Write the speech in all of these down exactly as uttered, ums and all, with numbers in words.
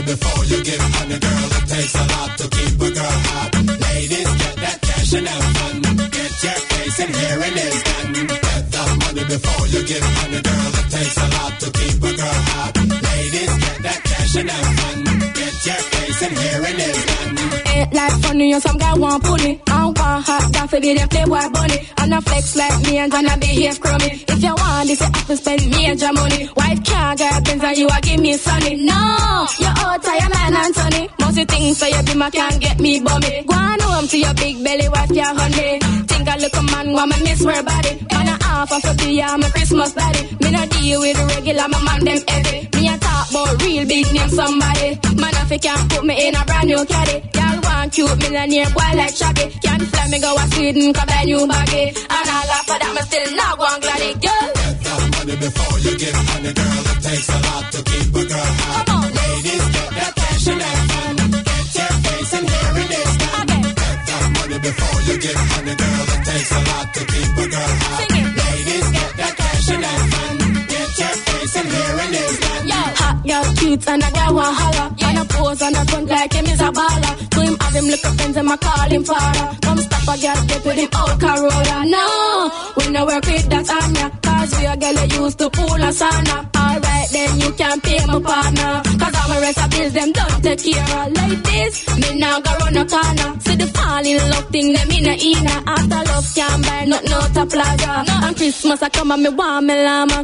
before you give money, girl. It takes a lot to keep a girl hot. Ladies, get that cash and have fun. Get your face and here it is done. Get the money before you give money, girl. It takes a lot to keep a girl hot. Ladies, get that cash and have fun. Get your face and here it is done. Ain't like funny, you some guy want pulley. I want hot, that for be the playboy bunny. And a flex like me and gonna behave crummy. If you want this, you have to spend major money. Wife can't get things and you a give me sunny. No, you're out of your man and sunny. Most you think so you be my can't get me bummy. Go on home to your big belly, wife can't honey. Think a little man want me miss her body. Man a half of a be I'm a Christmas daddy. Me not deal with the regular, my man them heavy. Me a talk about real big name somebody. Man if you can't put me in a brand new caddy. Y'all want cute millionaire boy like Shaggy. Can't fly me go a Sweden, come buy new baggy. And all after that me still not going gladdy, girl. Get that money before you give money, girl. It takes a lot to keep a girl hot. Come on, ladies, get that cash and have fun. Get your face and here it is done. Okay. Get that money before you give money, girl. It takes a lot to keep a girl hot. Sing it. Ladies, get that cash and have fun. Get your face and here it is done. Yo, hot girl, cute and a girl want holler. Yeah. And a pose on the front like him is a baller. To him have him look up friends and I call him father. Come stop a girl, get with him old Corolla. No, we no work with that Anya. Cause we a girl that used to pool and sauna. Alright then you can pay my partner. Cause all my rest of bills them don't take care of. Like this, me now go run a corner. See the fall in love thing them in a ina. After love can't buy nothing out of plaza. No. And Christmas I come and me want me llama.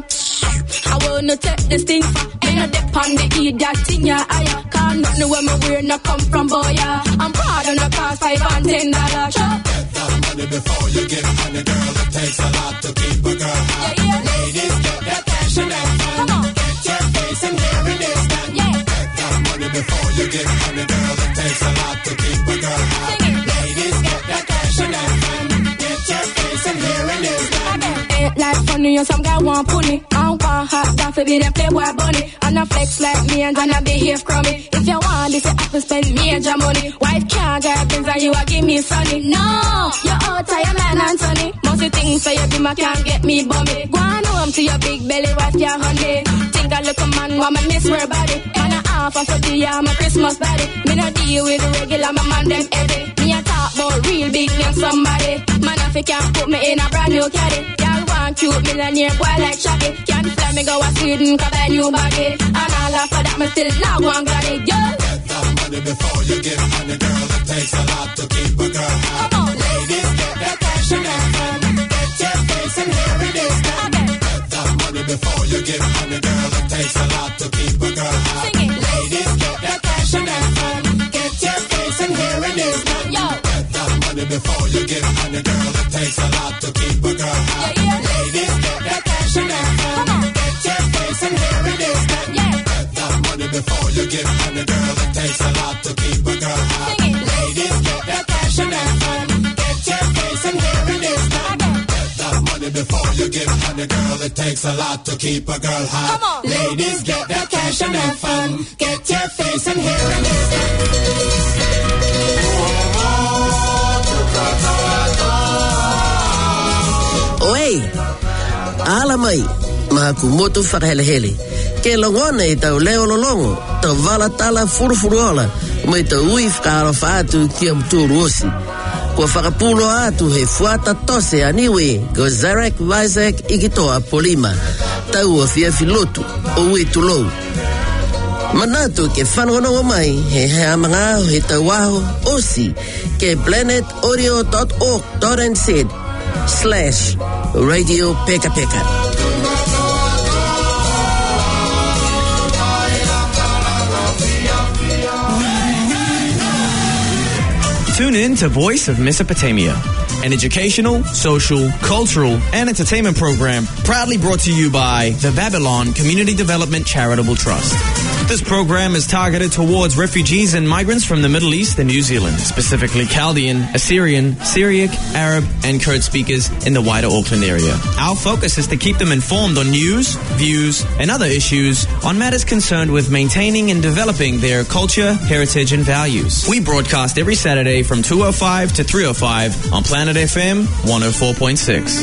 I wanna take this thing for. Me no dip on the eat that thing ya higher. Cause nothing where me wear no come from boy ya. I'm proud of the cost five and ten dollars. Get that money before you give money, girl. It takes a lot to keep a girl hot. Yeah, yeah. Ladies, get that cash and have fun. Come on. Get your face and here it is done. Yeah. Get that money before you give money, girl. It takes a lot to keep a girl hot. Sing it. Ladies, get that cash and have fun. Get your face and here it is done. Ain't like funny, you some guy want pulley. I want hot, that for be the playboy bunny. And a flex like me and gonna behave crummy. If you want this, you have to spend major money. Wife can't get things and you a give me sunny. No, you're out of your man and sunny. Most you think so you be my can't get me bummy. Go on home to your big belly, wife can't honey. Think a little man want me miss her body. Man a half of a be I'm a Christmas daddy. Me no deal with the regular, my man them heavy. Me a talk about real big name somebody. Man if you can't put me in a brand new caddy. Y'all want cute millionaire boy like Shaggy. Can't fly me go a Sweden, come buy new baggy. And all after that me still not going gladdy, girl. Get that money before you give money, girl. It takes a lot to keep a girl hot. Come on. Ladies, get that cash and have fun. Get your face and here it is done. Okay. Get that money before you give money, girl. It takes a lot to keep a girl hot. Sing it. Ladies, get that cash and have fun. Get your face and here it is done. Yo. Get that money before you give money, girl. It takes a lot to keep a girl hot. Yeah, yeah. Ladies, get that cash and have fun. Come on. Get your face and here it is done. Yeah. Get that money before you give money, girl. It takes a lot to keep a girl hot. Sing it. Ladies, get that cash and have fun. Get your face and here it is done. Okay. Get that money before you give money, girl. It takes a lot to keep a girl hot. Come on. Ladies, get that cash and have fun. Get your face and here it is done. Oi, ala mai, makumoto farhelehele. Ke longone e tau leo lolongo, tau vala tala furufuruola, mai tau ui whakaro whaatu kia mturu osi. Kua whakapulo atu he fuata tose aniwe, ko Zarek Vizek Igitoa Polima, tau o fia filotu, o ui tulou. Manatu ke whanonga mai, he hea mga he tau waho osi, ke planet audio dot org dot n z slash radio peka peka. Tune in to Voice of Mesopotamia, an educational, social, cultural, and entertainment program proudly brought to you by the Babylon Community Development Charitable Trust. This program is targeted towards refugees and migrants from the Middle East and New Zealand, specifically Chaldean, Assyrian, Syriac, Arab, and Kurd speakers in the wider Auckland area. Our focus is to keep them informed on news, views, and other issues on matters concerned with maintaining and developing their culture, heritage, and values. We broadcast every Saturday from two oh five to three oh five on Planet F M one oh four point six.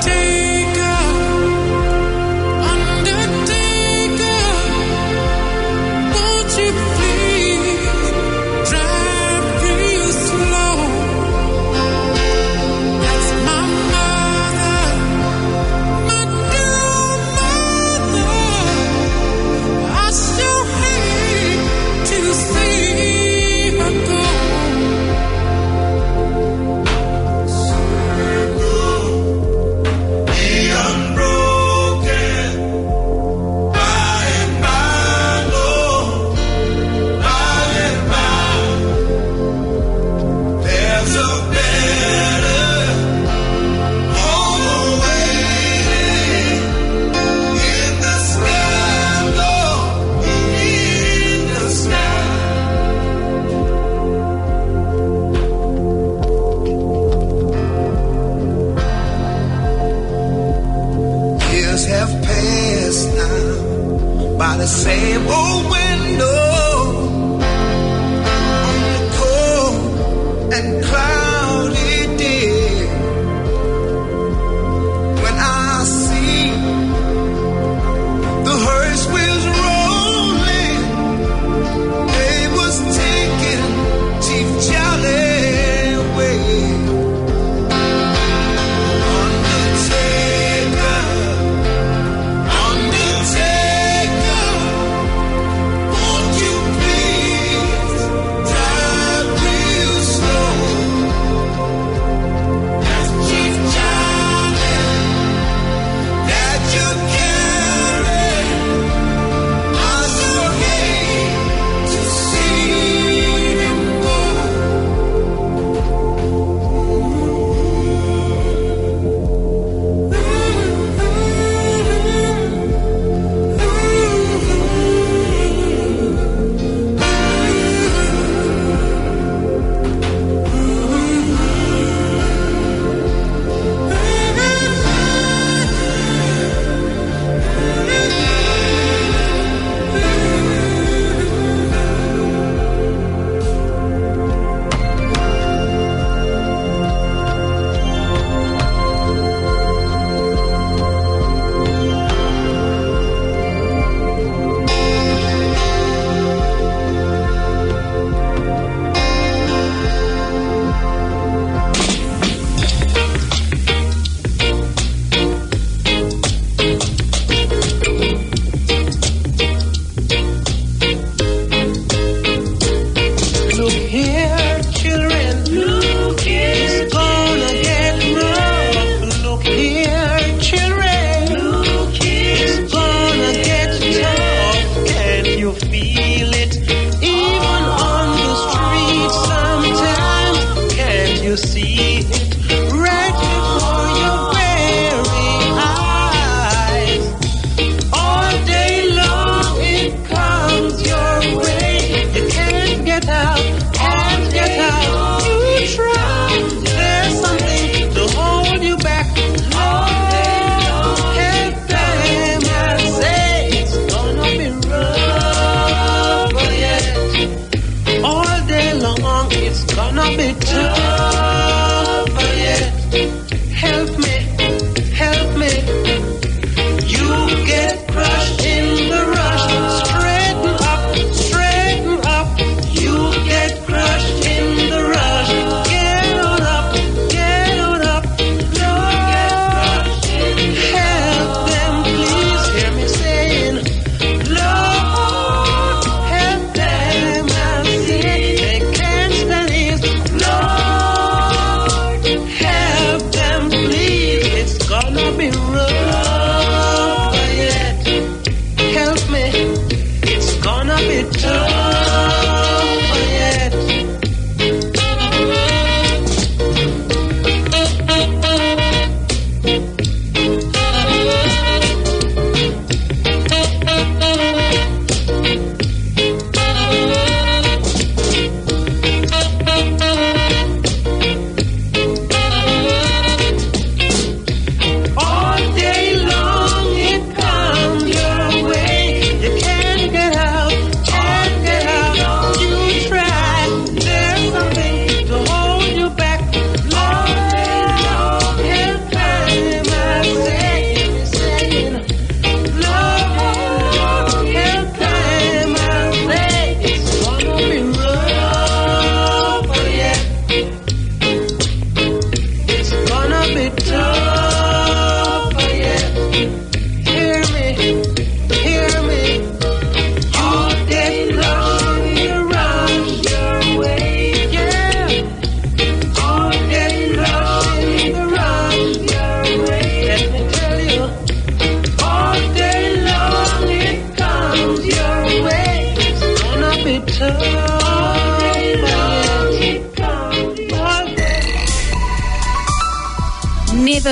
Won't you please drive real slow?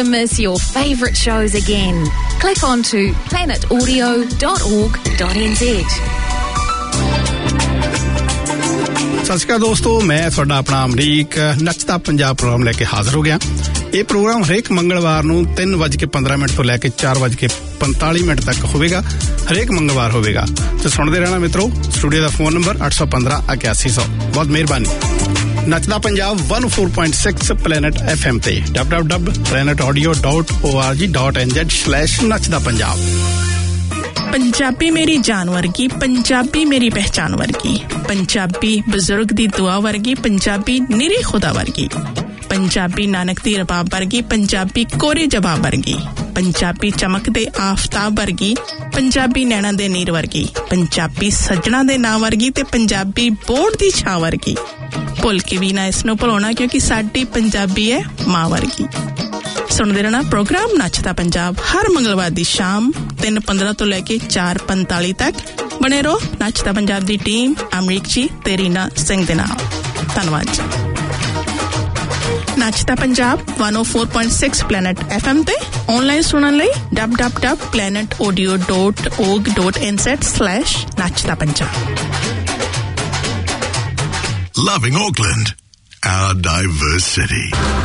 never miss your favourite shows again. Click on to planet audio dot org dot n z. ਸਤਿ ਸ਼੍ਰੀ ਅਕਾਲ ਦੋਸਤੋ, ਮੈਂ ਤੁਹਾਡਾ ਆਪਣਾ ਅਮਰੀਕ ਨੱਚਦਾ Punjab programme ਲੈ ਕੇ ਹਾਜ਼ਰ ਹੋ ਗਿਆ। ਇਹ ਪ੍ਰੋਗਰਾਮ ਹਰੇਕ ਮੰਗਲਵਾਰ ਨੂੰ ਤਿੰਨ ਵੱਜ ਕੇ ਪੰਦਰਾਂ ਮਿੰਟ ਤੋਂ ਲੈ ਕੇ ਚਾਰ ਵੱਜ ਕੇ ਪੰਤਾਲੀ ਮਿੰਟ ਤੱਕ ਹੋਵੇਗਾ। ਹਰੇਕ ਮੰਗਲਵਾਰ ਹੋਵੇਗਾ ਤੇ ਸੁਣਦੇ ਰਹਿਣਾ ਮਿੱਤਰੋ। ਸਟੂਡੀਓ ਦਾ ਫੋਨ ਨੰਬਰ ਅੱਠ ਸੌ ਪੰਦਰਾਂ ਇਕਿਆਸੀ ਸੌ। ਬਹੁਤ ਮਿਹਰਬਾਨੀ। ਨੱਚਦਾ ਪੰਜਾਬ ਇੱਕ ਸੌ ਚਾਰ ਪੁਆਇੰਟ ਛੇ ਪਲੈਨਟ ਐਫ ਐਮ ਤੇ W W W dot planet audio dot O R G dot N Z slash ਨੱਚਦਾ ਪੰਜਾਬ। ਪੰਜਾਬੀ ਮੇਰੀ ਜਾਨ ਵਰਗੀ, ਪੰਜਾਬੀ ਮੇਰੀ ਪਹਿਚਾਨ ਵਰਗੀ, ਪੰਜਾਬੀ ਬਜ਼ੁਰਗ ਦੀ ਦੁਆ ਵਰਗੀ, ਪੰਜਾਬੀ ਨਿਰੀ ਖੁਦਾ ਵਰਗੀ, ਪੰਜਾਬੀ ਨਾਨਕ ਦੀ ਰਬਾਬ ਵਰਗੀ, ਪੰਜਾਬੀ ਕੋਰੇ ਜਵਾਬ ਵਰਗੀ, ਪੰਜਾਬੀ ਚਮਕਦੇ ਆਫਤਾਬ ਵਰਗੀ, ਪੰਜਾਬੀ ਨੈਣਾ ਦੇ ਨੀਰ ਵਰਗੀ, ਪੰਜਾਬੀ ਸੱਜਣਾ ਦੇ ਨਾਂ ਵਰਗੀ ਤੇ ਪੰਜਾਬੀ ਬੋਰਡ ਦੀ ਛਾਂ ਵਰਗੀ। ਭੁੱਲ ਕੇ ਵੀ ਨਾ ਇਸ ਨੂੰ ਭੁਲਾਉਣਾ ਕਿਉਂਕਿ ਸਾਡੀ ਪੰਜਾਬੀ ਹੈ ਮਾਂ ਵਰਗੀ। ਸੁਣਦੇ ਰਹਿਣਾ ਪ੍ਰੋਗਰਾਮ ਨੱਚਦਾ ਪੰਜਾਬ ਹਰ ਮੰਗਲਵਾਰ ਦੀ ਸ਼ਾਮ ਤਿੰਨ ਪੰਦਰਾਂ ਤੋਂ ਲੈ ਕੇ ਚਾਰ ਪੰਤਾਲੀ ਤੱਕ। ਬਣੇ ਰਹੋ ਨੱਚਦਾ ਪੰਜਾਬ ਦੀ ਟੀਮ ਅਮਰੀਕ ਜੀ ਤੇ ਰੀਨਾ ਸਿੰਘ ਦੇ ਨਾਲ। ਧੰਨਵਾਦ ਜੀ। ਨੱਚਦਾ ਪੰਜਾਬ ਇੱਕ ਸੌ ਚਾਰ ਪੁਆਇੰਟ ਛੇ ਪਲੈਨਟ ਐਫ ਐਮ ਤੇ ਆਨਲਾਈਨ ਸੁਣਨ ਲਈ W W W dot planet audio dot O R G dot N Z slash ਨੱਚਦਾ Punjab. Loving Auckland, our diverse city.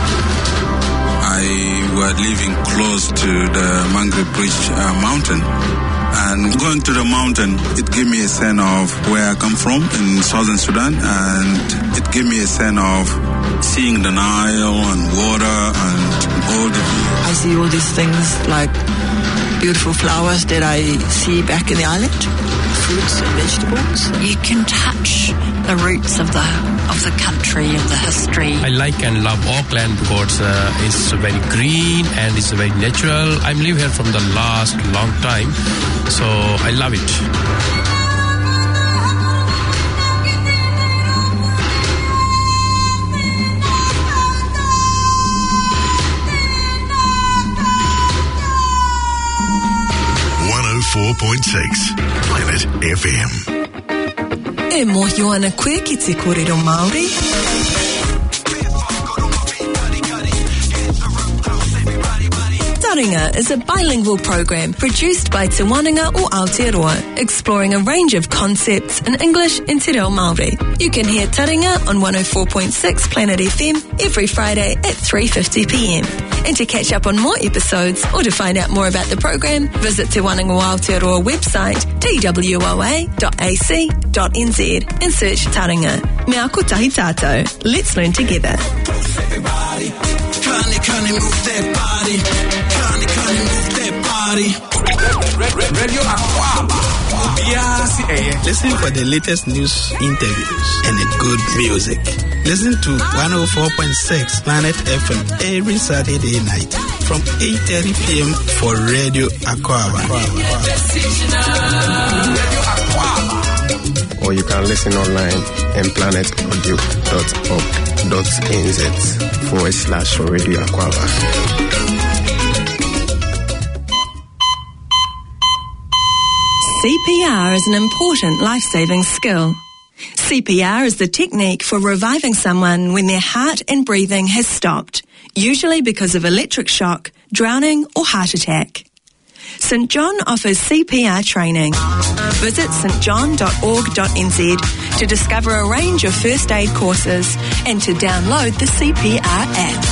I was living close to the Mangere Bridge uh, mountain, and going to the mountain, it gave me a sense of where I come from in southern Sudan, and it gave me a sense of seeing the Nile and water and all the... I see all these things like beautiful flowers that I see back in the island, fruits and vegetables. You can touch the roots of the of the country, of the history. I like and love Auckland because uh, it's very green and it's very natural. I'm living here from the last long time, so I love it. one oh four point six Planet F M. E mohi ana koe ki te kōrero Māori. Taringa is a bilingual program produced by Te Wananga o Aotearoa, exploring a range of concepts in English and Te Reo Māori. You can hear Taringa on one oh four point six Planet F M every Friday at three fifty p m. And to catch up on more episodes or to find out more about the program, visit Te Wananga o Aotearoa website t w o a dot a c dot n z and search Taringa. Me ako tahi tātou. Let's learn together. Everybody, kani kani move that body. Kani kani move that body. Radio Aquaba. Listen for the latest news, interviews, and the good music. Listen to one oh four point six Planet F M every Saturday night from eight thirty p m for Radio Aquaba. Or you can listen online at planet audio dot org dot n z forward slash Radio Aquaba. C P R is an important life-saving skill. C P R is the technique for reviving someone when their heart and breathing has stopped, usually because of electric shock, drowning or heart attack. St John offers C P R training. Visit st john dot org dot n z to discover a range of first aid courses and to download the C P R app.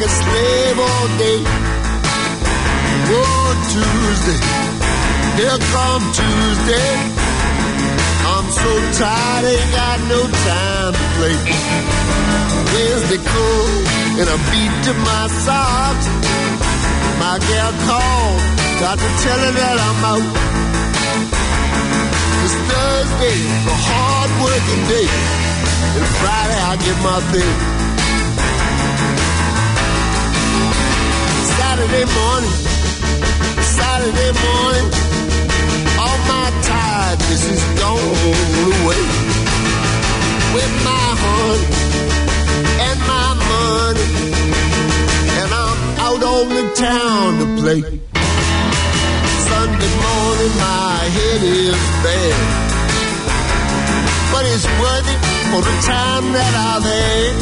a slave all day. Oh, Tuesday, here come Tuesday. I'm so tired, ain't got no time to play. Wednesday cold, and I beat to my socks. My gal called, got to tell her that I'm out. It's Thursday, a hard working day. And Friday I get my pay. Saturday morning, Saturday morning, all my tiredness is gone away. With my honey and my money, and I'm out on the town to play. Sunday morning my head is bad, but it's worth it for the time that I've had.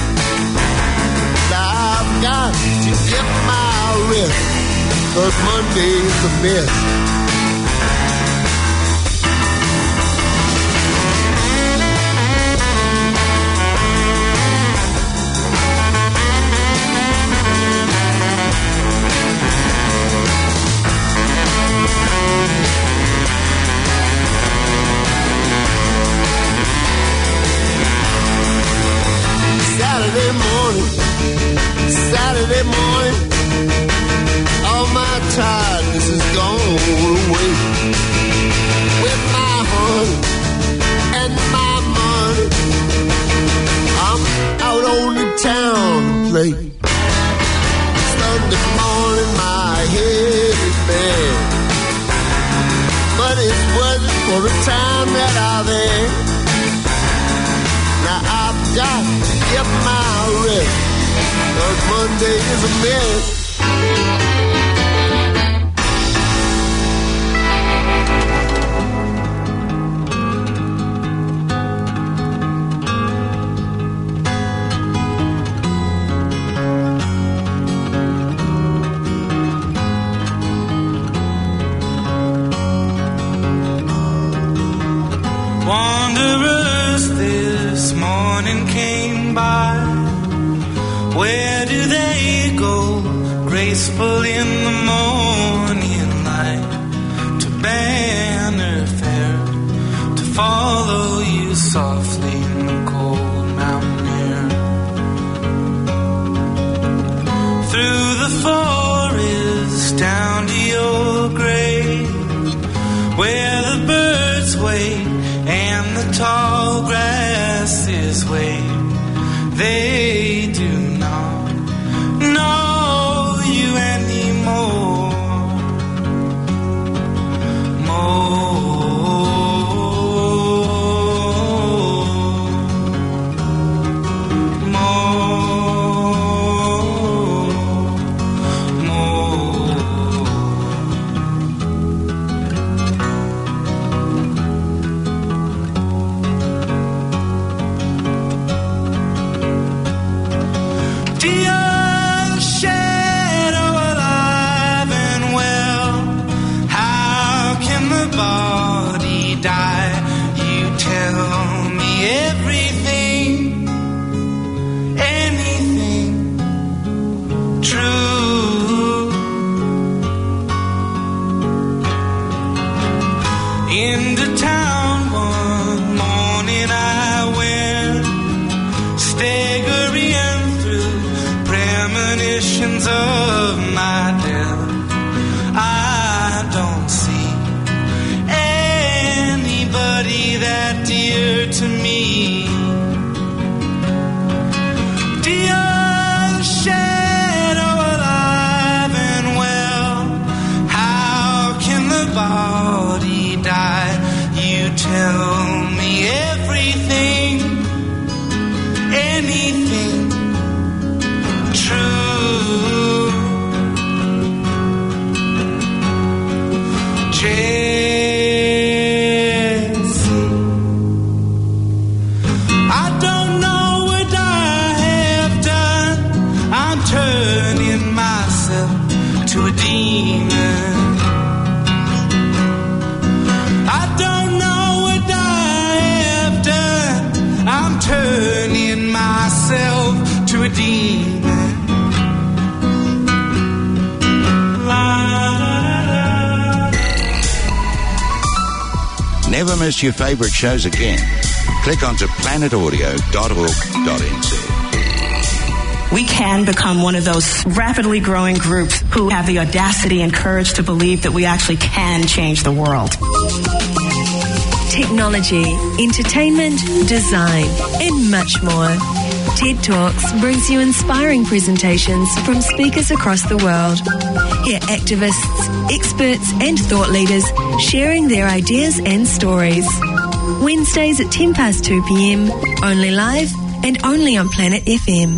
I've got to get my rest, 'cause Monday's the best. Saturday morning, Saturday morning, all my tiredness is gone away. With my honey and my money, I'm out on the town to play. Sunday morning, my head is bad, but it's worth it for the time that I've had. Now I've got to get my rest, 'cause Monday is a mess. Wanderers this morning came by. Where do they go? Graceful in the morning light, to Banner Fair, to follow you softly in the cold mountain air. Through the forest down to your grave, where the birds wait and the tall grasses wave. They do not know you anymore. I don't know what I miss your favourite shows again, click onto planet audio dot org dot n z. We can become one of those rapidly growing groups who have the audacity and courage to believe that we actually can change the world. Technology, entertainment, design, and much more. TED Talks brings you inspiring presentations from speakers across the world. Hear activists, experts, and thought leaders sharing their ideas and stories. Wednesdays at ten past two p.m, only live and only on Planet F M.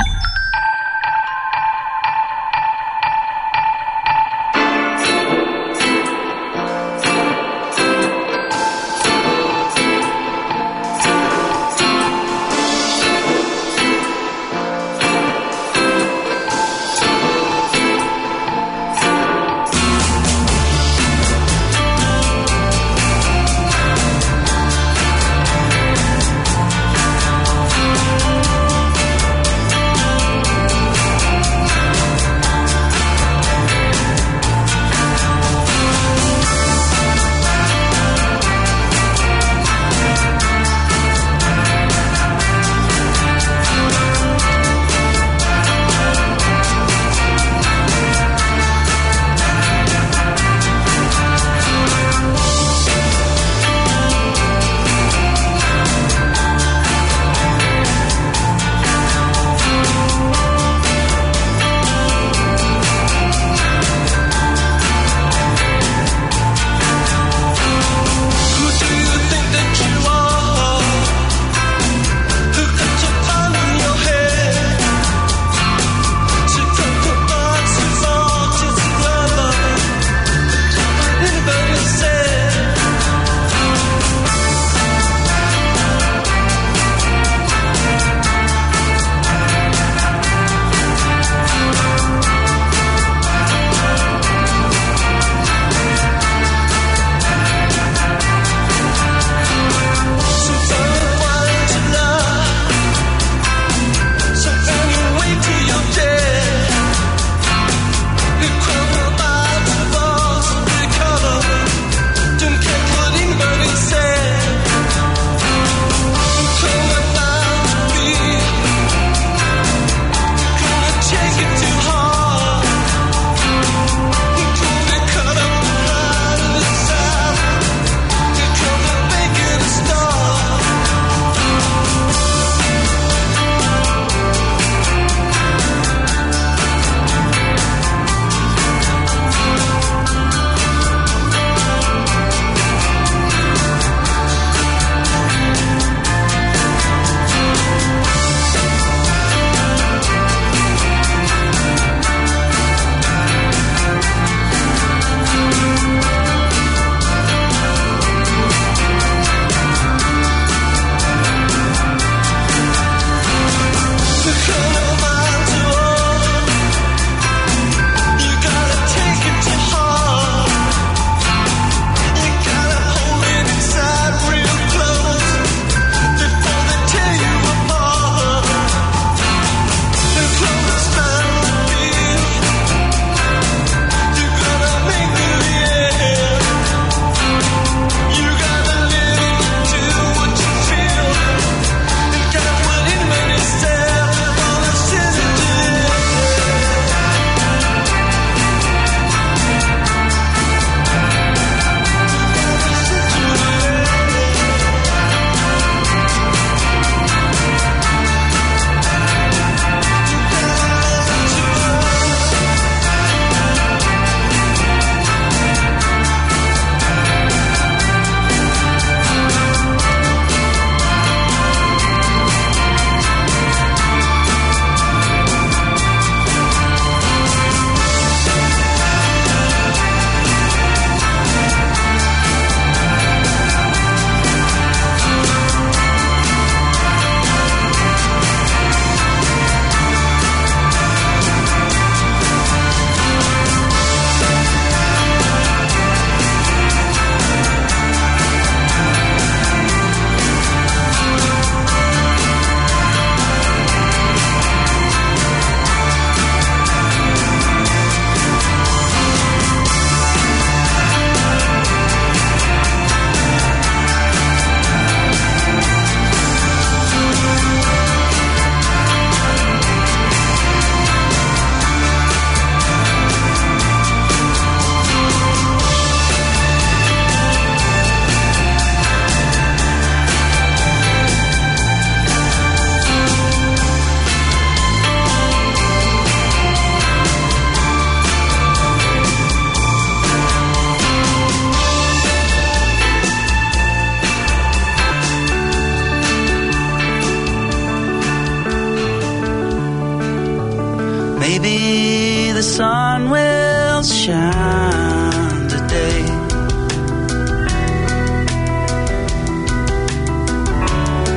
maybe the sun will shine.